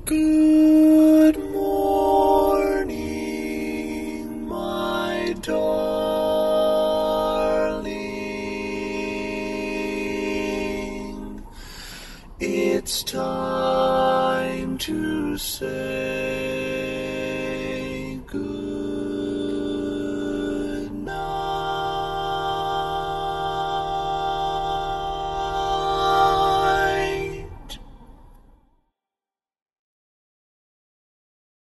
Good morning, my darling. It's time to say good